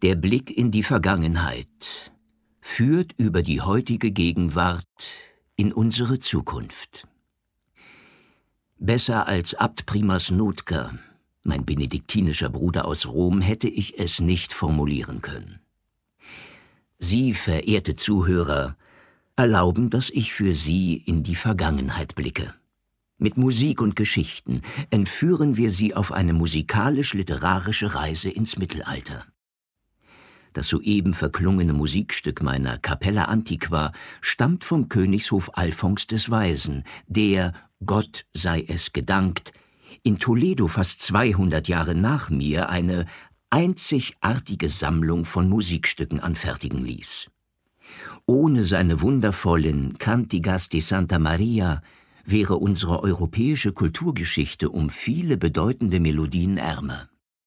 Der Blick in die Vergangenheit führt über die heutige Gegenwart in unsere Zukunft. Besser als Abt Primas Notker, mein benediktinischer Bruder aus Rom, hätte ich es nicht formulieren können. Sie, verehrte Zuhörer, erlauben, dass ich für Sie in die Vergangenheit blicke. Mit Musik und Geschichten entführen wir Sie auf eine musikalisch-literarische Reise ins Mittelalter. Das soeben verklungene Musikstück meiner Capella Antiqua stammt vom Königshof Alfons des Weisen, der, Gott sei es gedankt, in Toledo fast 200 Jahre nach mir eine einzigartige Sammlung von Musikstücken anfertigen ließ. Ohne seine wundervollen Cantigas de Santa Maria wäre unsere europäische Kulturgeschichte um viele bedeutende Melodien ärmer.